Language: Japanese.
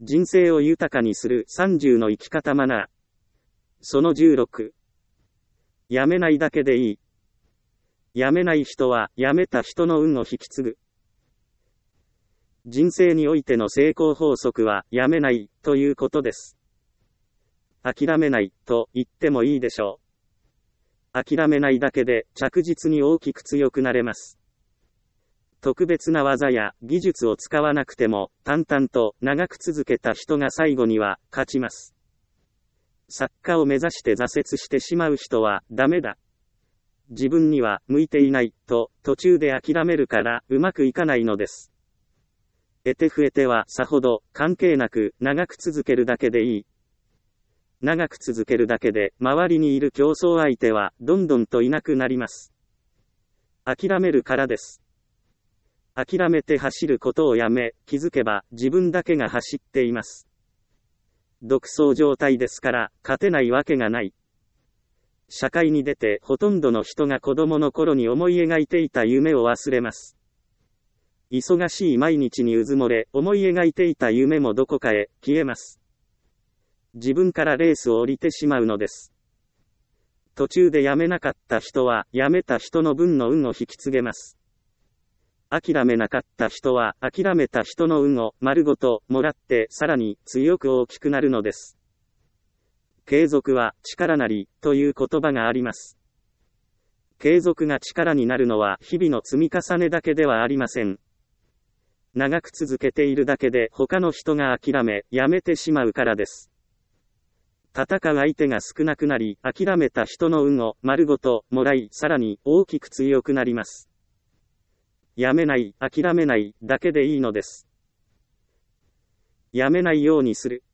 人生を豊かにする30の生き方マナー。その16。やめないだけでいい。やめない人は、やめた人の運を引き継ぐ。人生においての成功法則は、やめない、ということです。諦めない、と言ってもいいでしょう。諦めないだけで、着実に大きく強くなれます。特別な技や技術を使わなくても、淡々と長く続けた人が最後には、勝ちます。作家を目指して挫折してしまう人は、ダメだ。自分には向いていない、と、途中で諦めるから、うまくいかないのです。得て増えては、さほど、関係なく、長く続けるだけでいい。長く続けるだけで、周りにいる競争相手は、どんどんといなくなります。諦めるからです。諦めて走ることをやめ、気づけば、自分だけが走っています。独走状態ですから、勝てないわけがない。社会に出てほとんどの人が子供の頃に思い描いていた夢を忘れます。忙しい毎日にうずもれ、思い描いていた夢もどこかへ消えます。自分からレースを降りてしまうのです。途中でやめなかった人は、やめた人の分の運を引き継げます。諦めなかった人は、諦めた人の運を丸ごともらって、さらに強く大きくなるのです。継続は力なりという言葉があります。継続が力になるのは日々の積み重ねだけではありません。長く続けているだけで他の人が諦め、やめてしまうからです。戦う相手が少なくなり、諦めた人の運を丸ごともらい、さらに大きく強くなります。やめない、諦めないだけでいいのです。やめないようにする。